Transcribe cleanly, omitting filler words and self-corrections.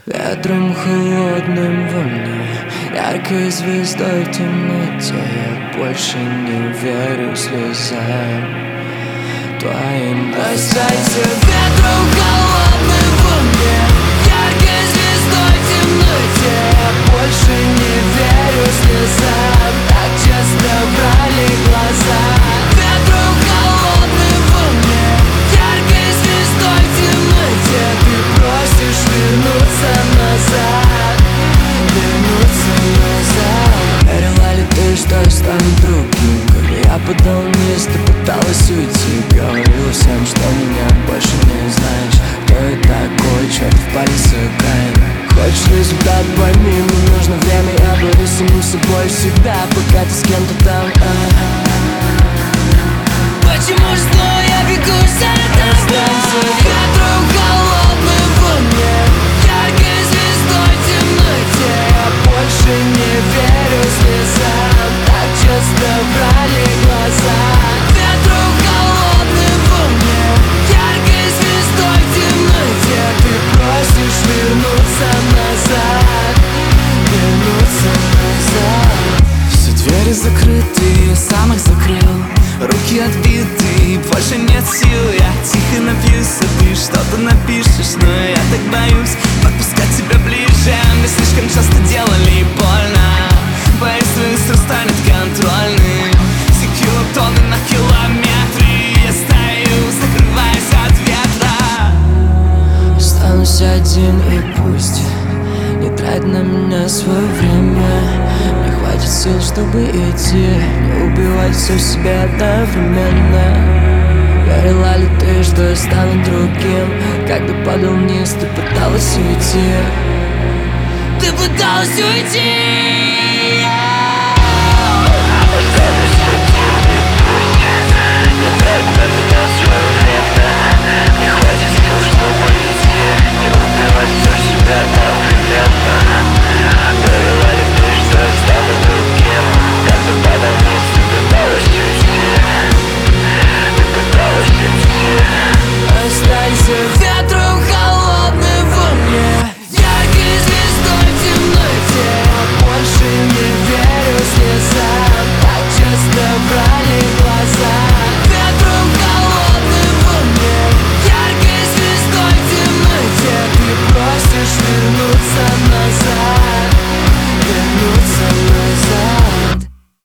Ветром холодным во мне, яркой звездой в темноте. Я больше не верю слезам твоим. Останься ветром холодным во мне, яркой звездой в темноте. Я больше не верю слезам, так часто брали глаза. Ветром холодным во мне, яркой звездой в темноте. Ты просишь вернуться назад, вернуться назад. Верила ли ты, что я стану другим? Когда я падал вниз, ты пыталась уйти. Говорила всем, что меня больше не знаешь. Кто я такой, черт в пальце Каина? Хочешь результат, пойми, мне нужно время. Я борюсь с самим собой всегда, пока ты с кем-то там. Почему же снова я бегу за тобой? Ветром холодным во мне, яркой звездой в темноте. Я больше не верю слезам, так часто брали глаза. Ветром холодным во мне, яркой звездой в темноте. Ты просишь вернуться назад, вернуться назад. Все двери закрыты, я сам их закрыл. Руки отбиты, больше нет сил. Я тихо напьюсь, а ты что-то напишешь. Но я так боюсь подпускать тебя ближе. Мне слишком часто делали больно. Боюсь, твой страх станет контрольным. Все килотонны на километры. Я стою, закрываясь от ветра. Останусь один и пусть не трать на меня свое время. Не хватит сил, чтобы идти, не убивать все в себе одновременно. Верила ли ты, что я стану другим? Когда падал вниз, ты пыталась уйти. Ты пыталась уйти. Останусь один и пусть не